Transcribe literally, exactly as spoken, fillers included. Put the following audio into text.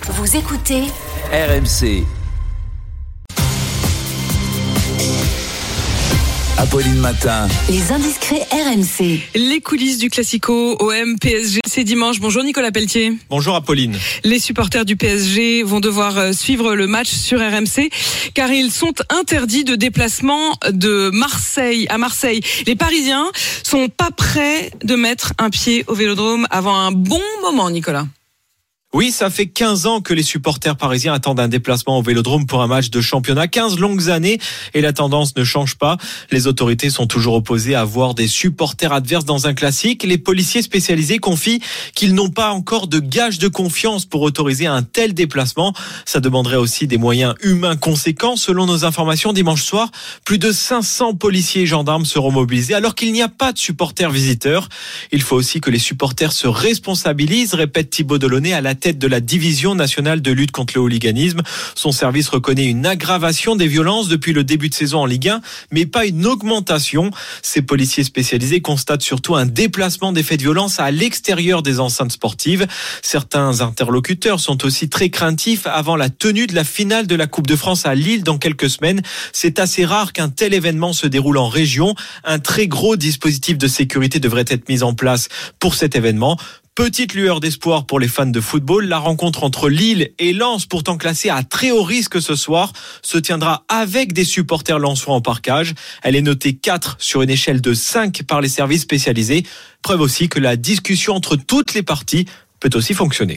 Vous écoutez R M C. Apolline Matin. Les indiscrets R M C. Les coulisses du Classico O M P S G, c'est dimanche. Bonjour Nicolas Pelletier. Bonjour Apolline. Les supporters du P S G vont devoir suivre le match sur R M C car ils sont interdits de déplacement de Marseille à Marseille. Les Parisiens sont pas prêts de mettre un pied au Vélodrome avant un bon moment, Nicolas. Oui, ça fait quinze ans que les supporters parisiens attendent un déplacement au Vélodrome pour un match de championnat. quinze longues années et la tendance ne change pas. Les autorités sont toujours opposées à voir des supporters adverses dans un classique. Les policiers spécialisés confient qu'ils n'ont pas encore de gage de confiance pour autoriser un tel déplacement. Ça demanderait aussi des moyens humains conséquents. Selon nos informations, dimanche soir, plus de cinq cents policiers et gendarmes seront mobilisés alors qu'il n'y a pas de supporters visiteurs. Il faut aussi que les supporters se responsabilisent, répète Thibaut Delaunay à la tête de la division nationale de lutte contre le hooliganisme. Son service reconnaît une aggravation des violences depuis le début de saison en Ligue un, mais pas une augmentation. Ces policiers spécialisés constatent surtout un déplacement des faits de violence à l'extérieur des enceintes sportives. Certains interlocuteurs sont aussi très craintifs avant la tenue de la finale de la Coupe de France à Lille dans quelques semaines. C'est assez rare qu'un tel événement se déroule en région. Un très gros dispositif de sécurité devrait être mis en place pour cet événement. Petite lueur d'espoir pour les fans de football, la rencontre entre Lille et Lens, pourtant classée à très haut risque ce soir, se tiendra avec des supporters lensois en parkage. Elle est notée quatre sur une échelle de cinq par les services spécialisés. Preuve aussi que la discussion entre toutes les parties peut aussi fonctionner.